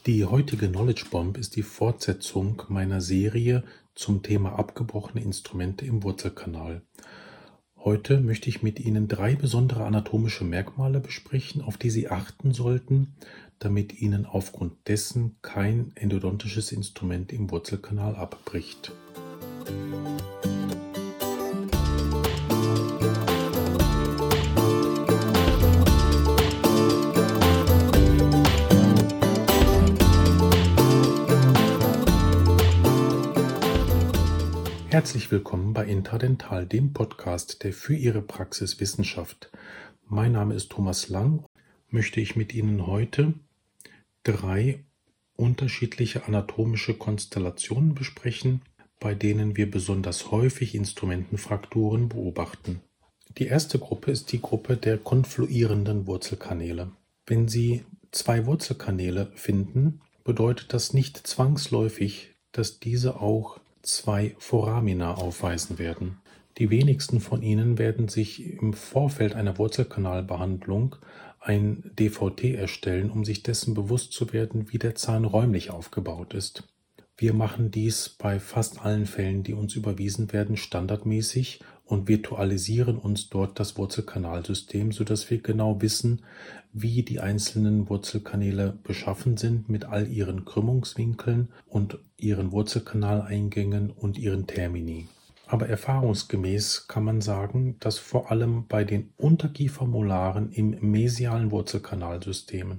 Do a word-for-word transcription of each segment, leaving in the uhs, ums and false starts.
Die heutige Knowledge Bomb ist die Fortsetzung meiner Serie zum Thema abgebrochene Instrumente im Wurzelkanal. Heute möchte ich mit Ihnen drei besondere anatomische Merkmale besprechen, auf die Sie achten sollten, damit Ihnen aufgrund dessen kein endodontisches Instrument im Wurzelkanal abbricht. Herzlich willkommen bei Intradental, dem Podcast, der für Ihre Praxis Wissenschaft. Mein Name ist Thomas Lang. Möchte ich mit Ihnen heute drei unterschiedliche anatomische Konstellationen besprechen, bei denen wir besonders häufig Instrumentenfrakturen beobachten. Die erste Gruppe ist die Gruppe der konfluierenden Wurzelkanäle. Wenn Sie zwei Wurzelkanäle finden, bedeutet das nicht zwangsläufig, dass diese auch zwei Foramina aufweisen werden. Die wenigsten von Ihnen werden sich im Vorfeld einer Wurzelkanalbehandlung ein D V T erstellen, um sich dessen bewusst zu werden, wie der Zahn räumlich aufgebaut ist. Wir machen dies bei fast allen Fällen, die uns überwiesen werden, standardmäßig und virtualisieren uns dort das Wurzelkanalsystem, sodass wir genau wissen, wie die einzelnen Wurzelkanäle beschaffen sind mit all ihren Krümmungswinkeln und ihren Wurzelkanaleingängen und ihren Termini. Aber erfahrungsgemäß kann man sagen, dass vor allem bei den Unterkiefermolaren im mesialen Wurzelkanalsystem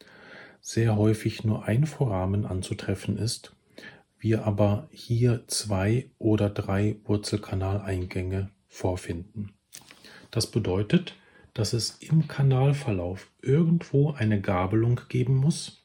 sehr häufig nur ein Foramen anzutreffen ist, wir aber hier zwei oder drei Wurzelkanaleingänge vorfinden. Das bedeutet, dass es im Kanalverlauf irgendwo eine Gabelung geben muss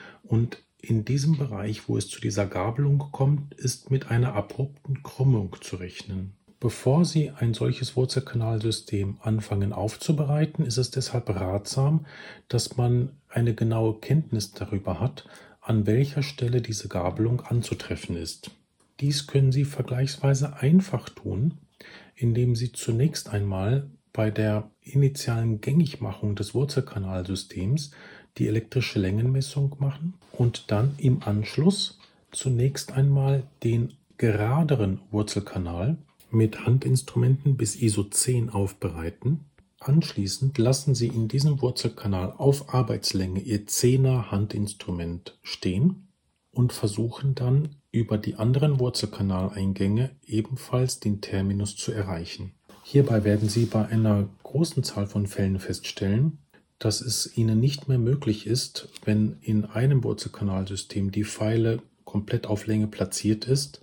und in diesem Bereich, wo es zu dieser Gabelung kommt, ist mit einer abrupten Krümmung zu rechnen. Bevor Sie ein solches Wurzelkanalsystem anfangen aufzubereiten, ist es deshalb ratsam, dass man eine genaue Kenntnis darüber hat, an welcher Stelle diese Gabelung anzutreffen ist. Dies können Sie vergleichsweise einfach tun, indem Sie zunächst einmal bei der initialen Gängigmachung des Wurzelkanalsystems die elektrische Längenmessung machen und dann im Anschluss zunächst einmal den geraderen Wurzelkanal mit Handinstrumenten bis I S O zehn aufbereiten. Anschließend lassen Sie in diesem Wurzelkanal auf Arbeitslänge Ihr Zehner Handinstrument stehen und versuchen dann über die anderen Wurzelkanaleingänge ebenfalls den Terminus zu erreichen. Hierbei werden Sie bei einer großen Zahl von Fällen feststellen, dass es Ihnen nicht mehr möglich ist, wenn in einem Wurzelkanalsystem die Feile komplett auf Länge platziert ist,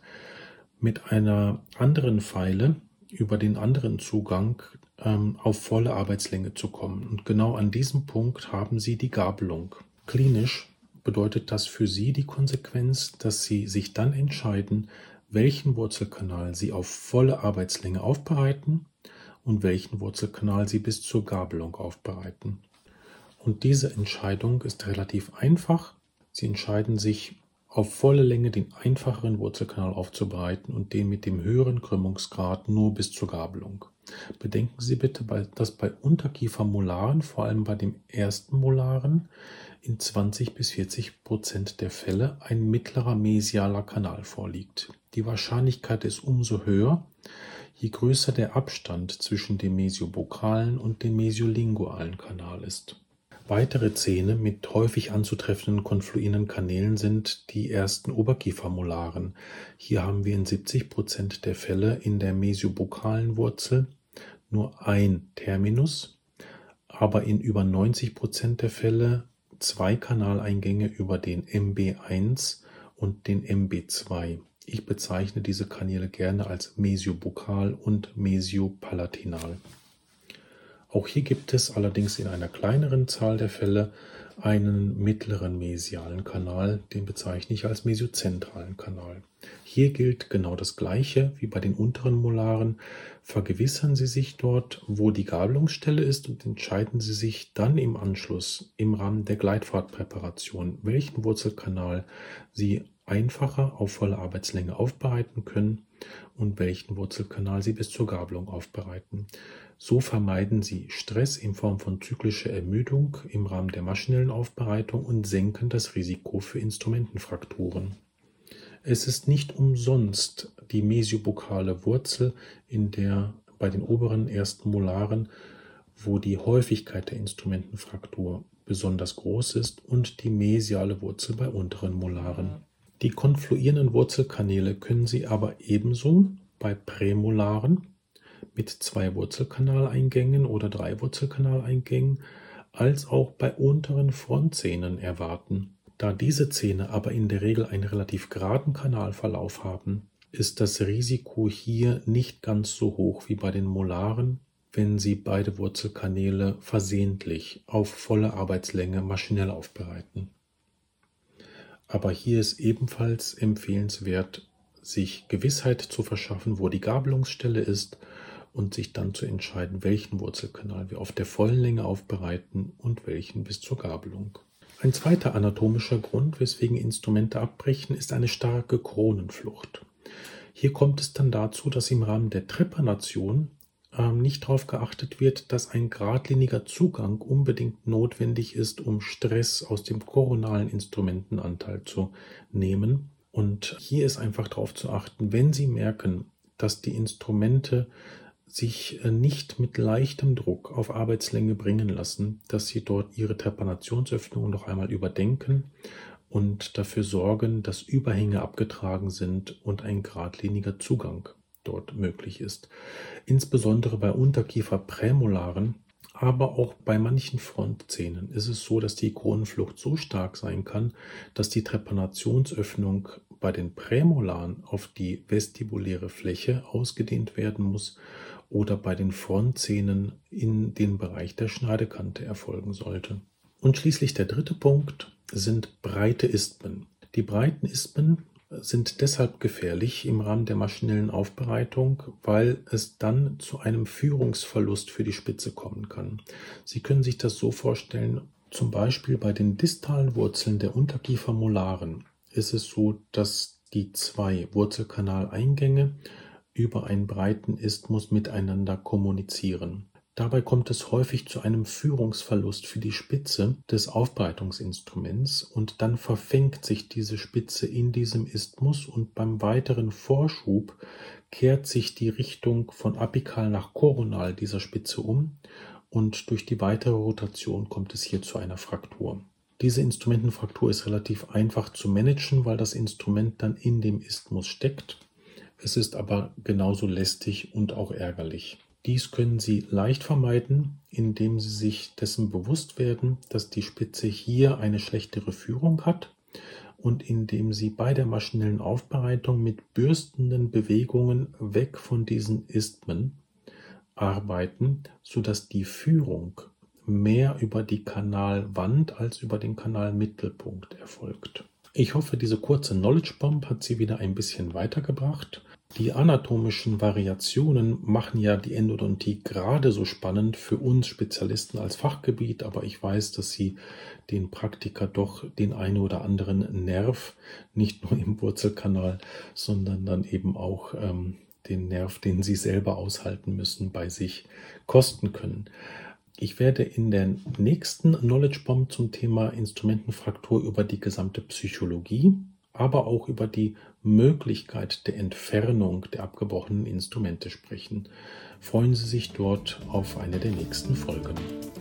mit einer anderen Feile über den anderen Zugang ähm, auf volle Arbeitslänge zu kommen. Und genau an diesem Punkt haben Sie die Gabelung. Klinisch bedeutet das für Sie die Konsequenz, dass Sie sich dann entscheiden, welchen Wurzelkanal Sie auf volle Arbeitslänge aufbereiten und welchen Wurzelkanal Sie bis zur Gabelung aufbereiten. Und diese Entscheidung ist relativ einfach. Sie entscheiden sich, auf volle Länge den einfacheren Wurzelkanal aufzubereiten und den mit dem höheren Krümmungsgrad nur bis zur Gabelung. Bedenken Sie bitte, dass bei Unterkiefermolaren, vor allem bei dem ersten Molaren, in zwanzig bis vierzig Prozent der Fälle ein mittlerer mesialer Kanal vorliegt. Die Wahrscheinlichkeit ist umso höher, je größer der Abstand zwischen dem mesiobokalen und dem mesiolingualen Kanal ist. Weitere Zähne mit häufig anzutreffenden konfluierenden Kanälen sind die ersten Oberkiefermolaren. Hier haben wir in siebzig Prozent der Fälle in der mesiobokalen Wurzel nur ein Terminus, aber in über neunzig Prozent der Fälle zwei Kanaleingänge über den M B eins und den M B zwei. Ich bezeichne diese Kanäle gerne als mesiobokal und mesiopalatinal. Auch hier gibt es allerdings in einer kleineren Zahl der Fälle einen mittleren mesialen Kanal, den bezeichne ich als mesiozentralen Kanal. Hier gilt genau das Gleiche wie bei den unteren Molaren. Vergewissern Sie sich dort, wo die Gabelungsstelle ist und entscheiden Sie sich dann im Anschluss im Rahmen der Gleitfahrtpräparation, welchen Wurzelkanal Sie einfacher auf volle Arbeitslänge aufbereiten können und welchen Wurzelkanal Sie bis zur Gabelung aufbereiten. So vermeiden Sie Stress in Form von zyklischer Ermüdung im Rahmen der maschinellen Aufbereitung und senken das Risiko für Instrumentenfrakturen. Es ist nicht umsonst die mesiobukale Wurzel, in der bei den oberen ersten Molaren, wo die Häufigkeit der Instrumentenfraktur besonders groß ist, und die mesiale Wurzel bei unteren Molaren. Die konfluierenden Wurzelkanäle können Sie aber ebenso bei Prämolaren mit zwei Wurzelkanaleingängen oder drei Wurzelkanaleingängen als auch bei unteren Frontzähnen erwarten. Da diese Zähne aber in der Regel einen relativ geraden Kanalverlauf haben, ist das Risiko hier nicht ganz so hoch wie bei den Molaren, wenn Sie beide Wurzelkanäle versehentlich auf volle Arbeitslänge maschinell aufbereiten. Aber hier ist ebenfalls empfehlenswert, sich Gewissheit zu verschaffen, wo die Gabelungsstelle ist und sich dann zu entscheiden, welchen Wurzelkanal wir auf der vollen Länge aufbereiten und welchen bis zur Gabelung. Ein zweiter anatomischer Grund, weswegen Instrumente abbrechen, ist eine starke Kronenflucht. Hier kommt es dann dazu, dass im Rahmen der Trepanation äh, nicht darauf geachtet wird, dass ein geradliniger Zugang unbedingt notwendig ist, um Stress aus dem koronalen Instrumentenanteil zu nehmen. Und hier ist einfach darauf zu achten, wenn Sie merken, dass die Instrumente sich nicht mit leichtem Druck auf Arbeitslänge bringen lassen, dass Sie dort Ihre Trepanationsöffnung noch einmal überdenken und dafür sorgen, dass Überhänge abgetragen sind und ein geradliniger Zugang dort möglich ist. Insbesondere bei Unterkieferprämolaren, aber auch bei manchen Frontzähnen ist es so, dass die Kronenflucht so stark sein kann, dass die Trepanationsöffnung bei den Prämolaren auf die vestibuläre Fläche ausgedehnt werden muss oder bei den Frontzähnen in den Bereich der Schneidekante erfolgen sollte. Und schließlich der dritte Punkt sind breite Isthmen. Die breiten Isthmen sind deshalb gefährlich im Rahmen der maschinellen Aufbereitung, weil es dann zu einem Führungsverlust für die Spitze kommen kann. Sie können sich das so vorstellen, zum Beispiel bei den distalen Wurzeln der Unterkiefermolaren ist es so, dass die zwei Wurzelkanaleingänge über einen breiten Isthmus miteinander kommunizieren. Dabei kommt es häufig zu einem Führungsverlust für die Spitze des Aufbereitungsinstruments und dann verfängt sich diese Spitze in diesem Isthmus und beim weiteren Vorschub kehrt sich die Richtung von apikal nach koronal dieser Spitze um und durch die weitere Rotation kommt es hier zu einer Fraktur. Diese Instrumentenfraktur ist relativ einfach zu managen, weil das Instrument dann in dem Isthmus steckt. Es ist aber genauso lästig und auch ärgerlich. Dies können Sie leicht vermeiden, indem Sie sich dessen bewusst werden, dass die Spitze hier eine schlechtere Führung hat und indem Sie bei der maschinellen Aufbereitung mit bürstenden Bewegungen weg von diesen Isthmen arbeiten, sodass die Führung mehr über die Kanalwand als über den Kanalmittelpunkt erfolgt. Ich hoffe, diese kurze Knowledge Bomb hat Sie wieder ein bisschen weitergebracht. Die anatomischen Variationen machen ja die Endodontie gerade so spannend für uns Spezialisten als Fachgebiet, aber ich weiß, dass Sie den Praktiker doch den einen oder anderen Nerv, nicht nur im Wurzelkanal, sondern dann eben auch ähm, den Nerv, den Sie selber aushalten müssen, bei sich kosten können. Ich werde in der nächsten Knowledge Bomb zum Thema Instrumentenfraktur über die gesamte Psychologie, aber auch über die Möglichkeit der Entfernung der abgebrochenen Instrumente sprechen. Freuen Sie sich dort auf eine der nächsten Folgen.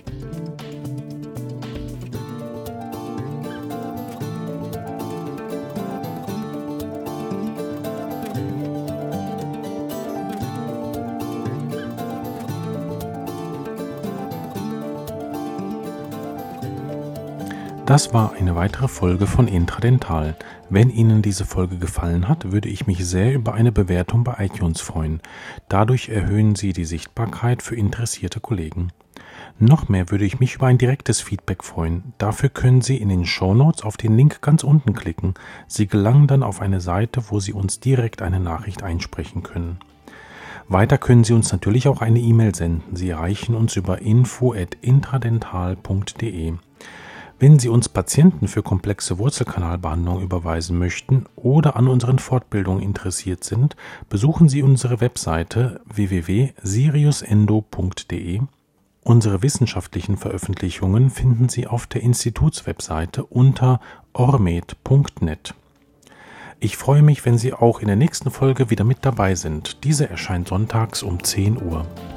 Das war eine weitere Folge von Intradental. Wenn Ihnen diese Folge gefallen hat, würde ich mich sehr über eine Bewertung bei iTunes freuen. Dadurch erhöhen Sie die Sichtbarkeit für interessierte Kollegen. Noch mehr würde ich mich über ein direktes Feedback freuen. Dafür können Sie in den Shownotes auf den Link ganz unten klicken. Sie gelangen dann auf eine Seite, wo Sie uns direkt eine Nachricht einsprechen können. Weiter können Sie uns natürlich auch eine E-Mail senden. Sie erreichen uns über info at intradental punkt de. Wenn Sie uns Patienten für komplexe Wurzelkanalbehandlung überweisen möchten oder an unseren Fortbildungen interessiert sind, besuchen Sie unsere Webseite w w w punkt siriusendo punkt de. Unsere wissenschaftlichen Veröffentlichungen finden Sie auf der Institutswebseite unter ormed punkt net. Ich freue mich, wenn Sie auch in der nächsten Folge wieder mit dabei sind. Diese erscheint sonntags um zehn Uhr.